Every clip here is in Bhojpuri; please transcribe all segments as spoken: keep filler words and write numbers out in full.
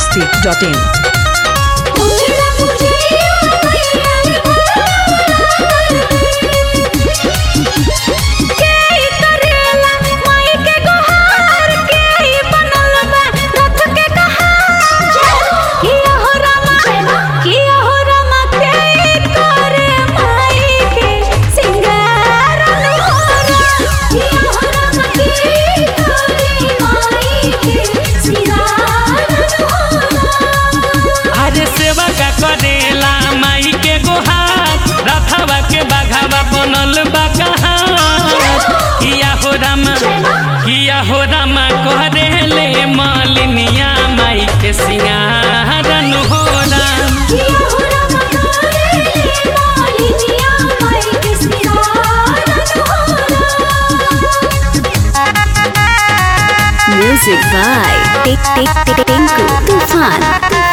masti dot in. किया हो रामा कहले मालिनिया माई के सिंगारन हो Ram. Music by Tik Tik Tik Tinku Tufan.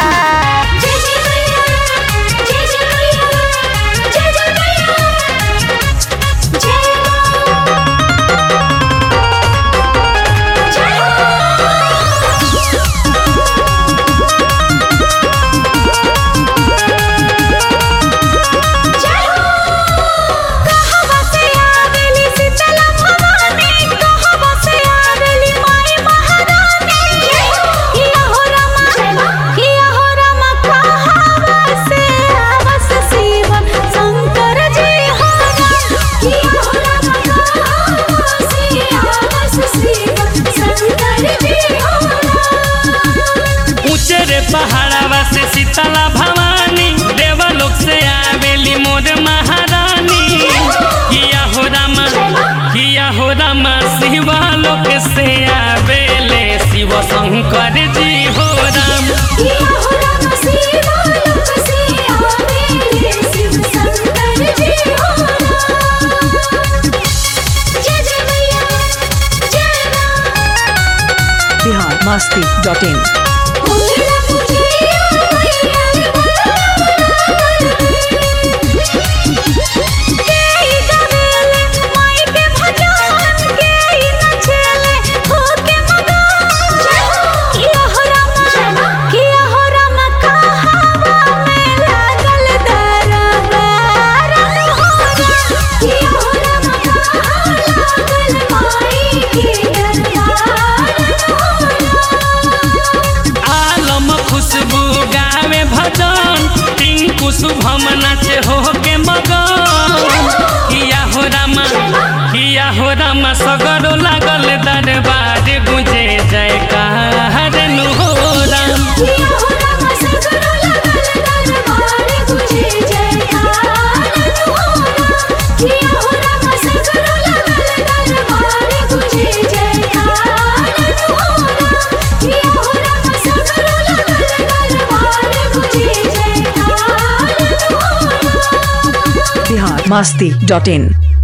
पहाड़वा से शीतला भवानी देवलोक से आवेली मोर महारानी। किया हो रामा किया हो रामा शिवलोक से आवेले शिव शंकर जी हो Ram. Bihar masti dot in. Shubham नाचे हो के मगन। किया हो रामा किया हो रामा सगरो लागल दरबार गुंजे जयकार नु हो Ram. Bihar masti dot in.